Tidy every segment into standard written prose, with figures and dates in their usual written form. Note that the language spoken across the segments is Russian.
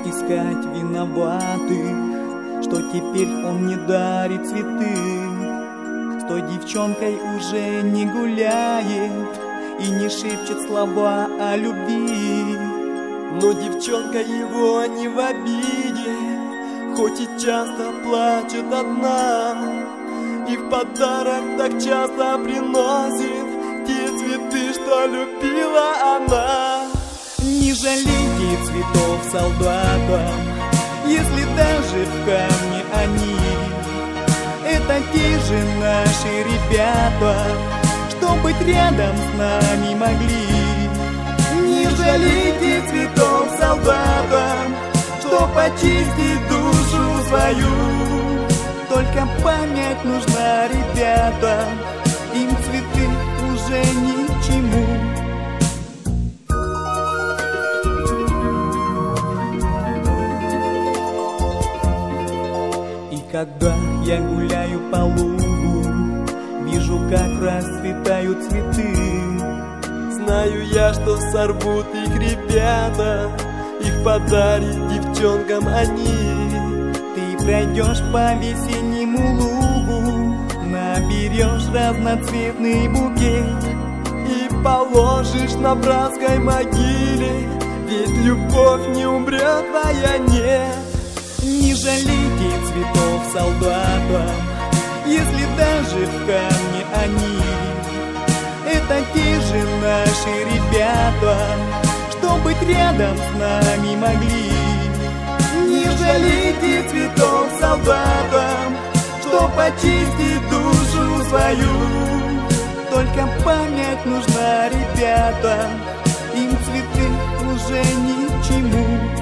искать виноватых, что теперь он не дарит цветы. С той девчонкой уже не гуляет и не шепчет слова о любви. Но девчонка его не в обиде, хоть и часто плачет одна, и в подарок так часто приносит те цветы, что любила она. Не жалейте цветов солдатам, если даже в камне они. Это те же наши ребята, что быть рядом с нами могли. Не жалейте цветов солдатам, что почистить душу свою. Только память нужна ребятам, им цветы уже ни к чему. И когда я гуляю по лугу, вижу, как расцветают цветы. Знаю я, что сорвут их ребята, их подарит девчонкам они. Ты пройдешь по весеннему лугу, наберешь разноцветный букет и положишь на братской могиле, ведь любовь не умрет в войне. Не жалейте цветов солдатам, если даже в камне они. Это те же наши ребята, что быть рядом с нами могли. Не жалейте цветов солдатам, что почистить душу свою. Только память нужна ребятам, им цветы уже ни к чему.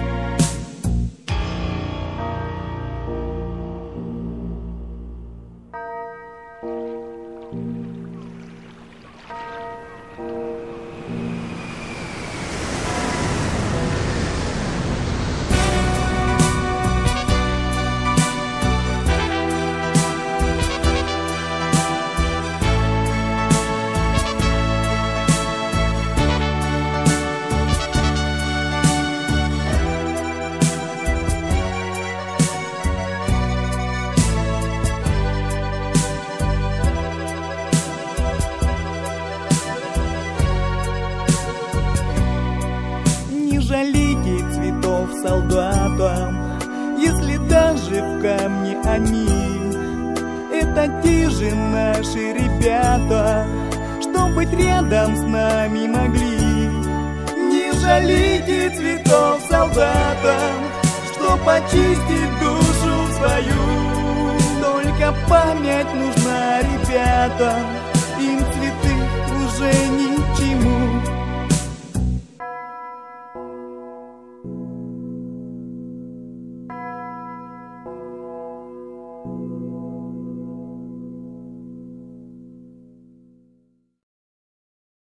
Не жалейте цветов солдатам, если даже в камне они. Это те же наши ребята, что быть рядом с нами могли. Не жалейте цветов солдатам, что почистить душу свою. Только память нужна ребятам, им цветы уже не